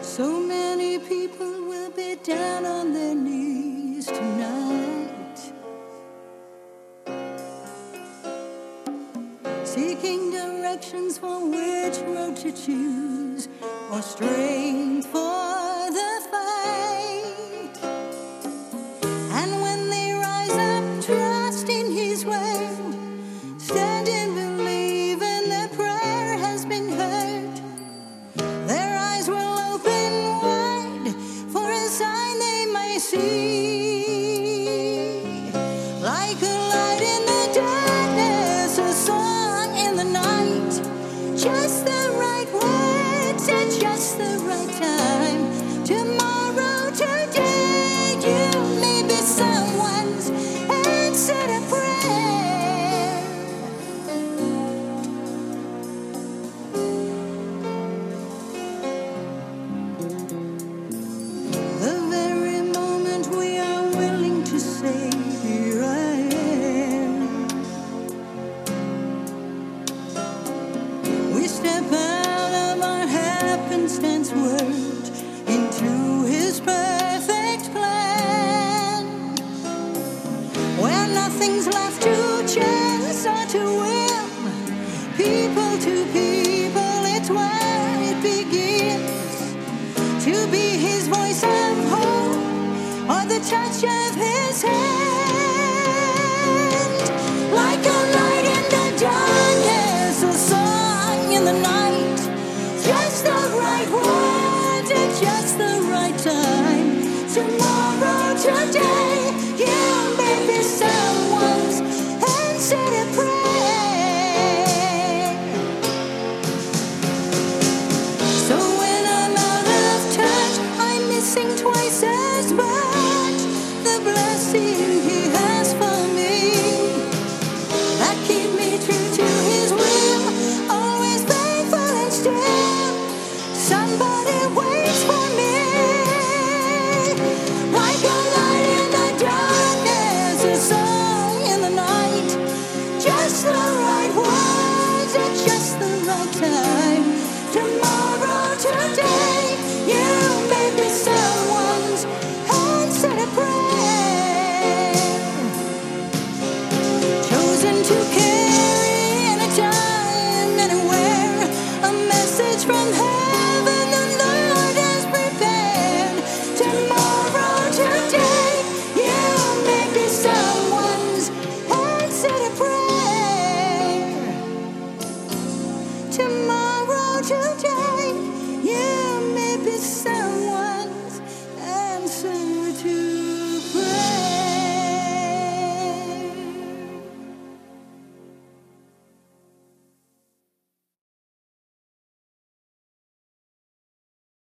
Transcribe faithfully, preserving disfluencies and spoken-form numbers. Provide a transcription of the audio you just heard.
So many people will be down on their knees tonight, seeking directions for which road to choose, or strength for the fight. And when they rise up, trusting His word, standing, believing their prayer has been heard, their eyes will open wide for a sign they may see. Like a light in the darkness, a song in the night, just the right words at just the right time. Tomorrow, today, you may be someone's answered prayer. The very moment we are willing to say, here I am, we step out of our happenstance world into His perfect plan, where nothing's left to chance or to will. People to people, it's where it begins, to be His voice of hope or the touch of His hand. Like a light in the darkness, a song in the night, just the right words at just the right time. Tomorrow, today, you may be someone's answered prayer. So when I'm out of touch, I'm missing twice as much the blessing He has for me, that keep me true to His will, always faithful and still. Somebody waits for me, like a light in the darkness, a song in the night, just the right words at just the right time.